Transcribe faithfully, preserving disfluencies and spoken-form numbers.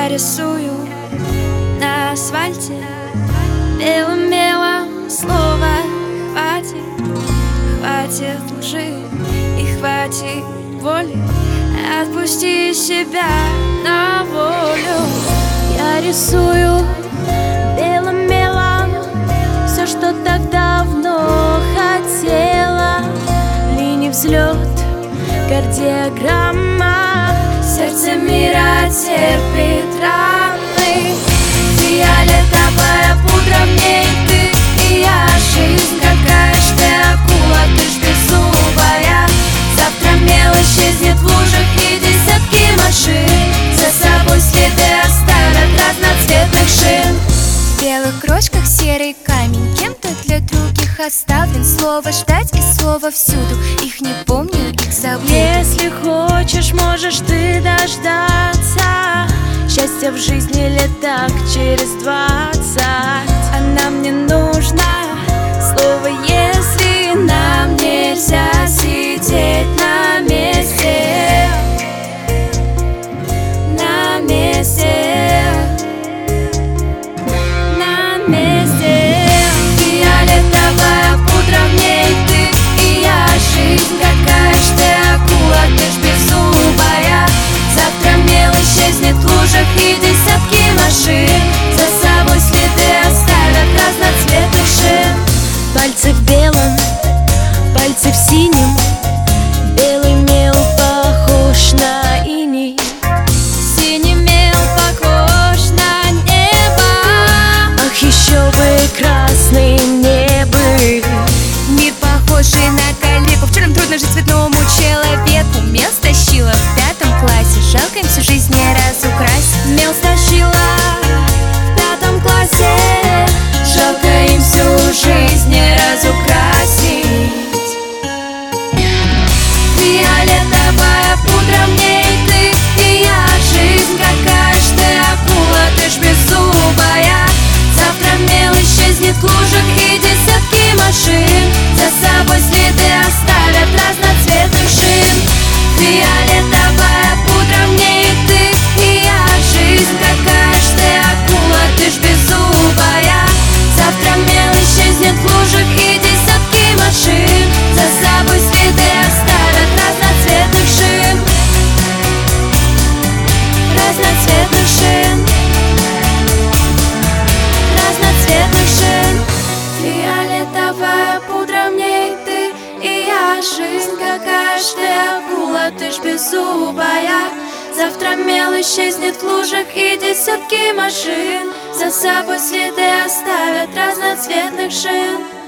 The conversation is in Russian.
Я рисую на асфальте белым мелом слово. Хватит, хватит лжи и хватит воли. Отпусти себя на волю. Я рисую белым мелом все, что так давно хотела. Линий взлет, кардиограмма. Сердце мира терпит раны. Фиолетовая пудра в ней ты и я. Жизнь какая ж ты акула, ты ж беззубая. Завтра мел исчезнет в лужах и десятки машин за собой следы оставят разноцветных шин. В белых крошках серый камень кем-то для других оставлен. Слово ждать и слово всюду. Их не помню, их забуду. Если хочешь, можешь ты дождаться счастья в жизни лет так через двадцать. А нам не нужно слово «если». Нам нельзя сидеть на месте. На месте. На месте. Фиолетовая пудра в ней ты и я. Жизнь какая ж ты акула, ты ж беззубая. Завтра мел исчезнет в лужах и десятки машин за собой следы оставят разноцветных шин. Пальцы в белом, пальцы в синем. Белый мел похож на иней. Синий мел похож на небо. Ах, еще бы красный мне бы. Мир похожий на кальвеку. В черном трудно жить цветному человеку. Мел стащила в пятом классе. Жалко им всю жизнь не разукрасить. Мел стащила в пятом классе. Жалко им всю жизнь не разукрасить. Фиолетовая пудра в ней ты и я. Жизнь какая ж ты акула, ты ж беззубая. Завтра мел исчезнет в лужах и десятки машин за собой следы оставят разноцветных шин. Фиолетовая пудра в ней ты и я. Жизнь какая ж ты акула, ты ж беззубая. Завтра мел исчезнет в лужах и десятки машин за собой следы оставят разноцветных шин. Разноцветных шин. Разноцветных шин. Фиолетовая пудра в ней ты и я. Жизнь какая ж ты акула, ты ж беззубая. Завтра мел исчезнет в лужах и десятки машин за собой следы оставят разноцветных шин.